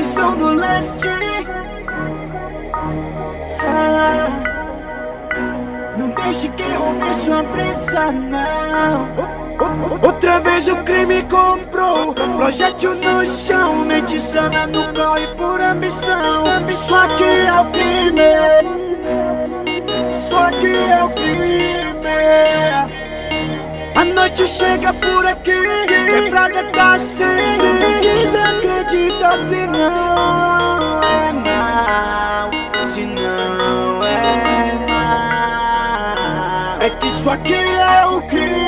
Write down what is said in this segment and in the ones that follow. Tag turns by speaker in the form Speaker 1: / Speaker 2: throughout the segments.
Speaker 1: Missão do Leste. Não deixe que roube sua brisa, não. Outra vez o crime comprou, projétil no chão, mente sana no corre por ambição. Isso aqui é o crime, isso aqui é o crime. A noite chega por aqui, quebrada tá assim. Desacredita se não é mal, se não é mal. É que isso aqui é o crime.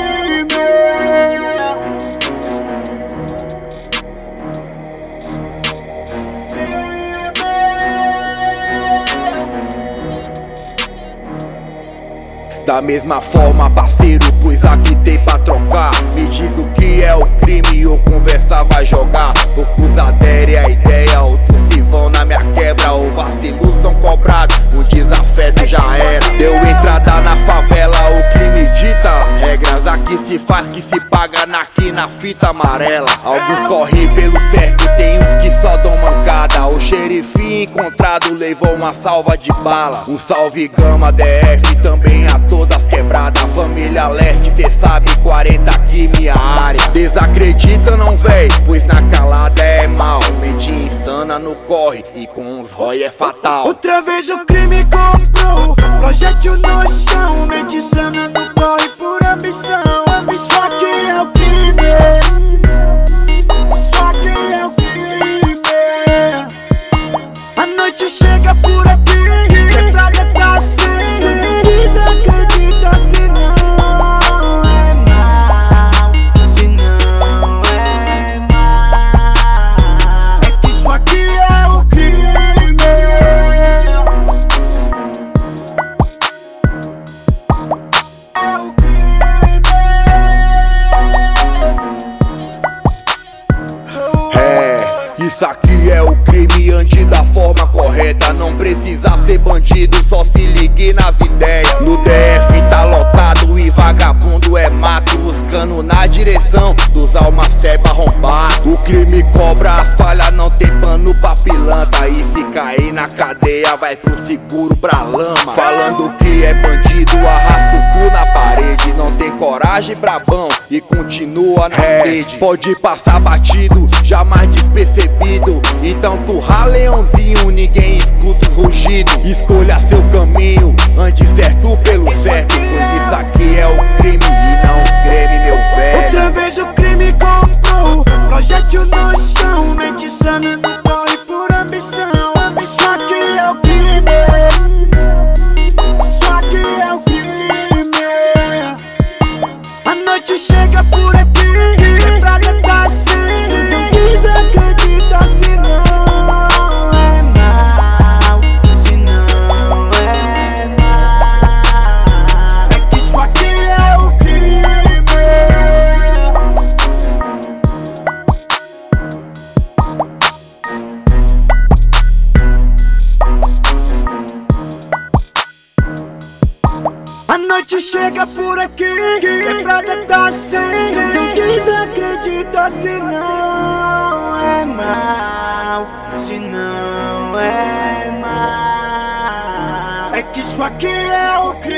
Speaker 2: Da mesma forma, parceiro, pois aqui tem pra trocar. Me diz o que é o crime ou conversa vai jogar. Poucos aderem à ideia, outros se vão na minha quebra. Ou vacilos são cobrados, o desafeto já era. Deu entrada na favela, o crime dita as regras. Aqui se faz que se paga na fita amarela. Alguns correm pelo certo, tem uns que só dão mancada. O xerife encontrado levou uma salva de bala. Um salve Gama DF, também a todas quebradas. Família Leste, cê sabe, 40 aqui minha área. Desacredita não véi, pois na calada é mal. Mente insana no corre e com os rói é fatal.
Speaker 1: Outra vez o crime comprou, projétil no chão, mente sana no corre por ambição. Isso aqui é o crime, isso aqui é o crime. A noite chega por aqui, quebrada tá assim. Desacredita se não é mal, se não é mal. É que isso aqui é o crime. É o crime.
Speaker 2: Isso aqui é o crime, ande da forma correta. Não precisa ser bandido, só se ligue nas ideias. No DF tá lotado e vagabundo é mato, buscando na direção dos almaceba arrombado. O crime cobra as falhas, não tem pano pra pilantra. E se cair na cadeia vai pro seguro pra lama. Falando que é bandido, arrasta o cu na parede. Não tem coragem, brabão, e continua na sede. Pode passar batido, jamais despercebido. Então tu leãozinho, ninguém escuta os rugidos. Escolha seu caminho, ande certo pelo certo, pois isso aqui é o crime e não o creme, meu velho.
Speaker 1: Outra vez o crime comprou, projétil no chão, mente sana no corre por ambição. Isso aqui é o crime, isso aqui é o crime. A noite chega por aqui, quebrada tá assim. Desacredita se não é mal, se não é mal. É que isso aqui é o crime. A noite chega por aqui, quebrada tá assim. Desacredita se não é mal, se não é mal. É que isso aqui é o crime.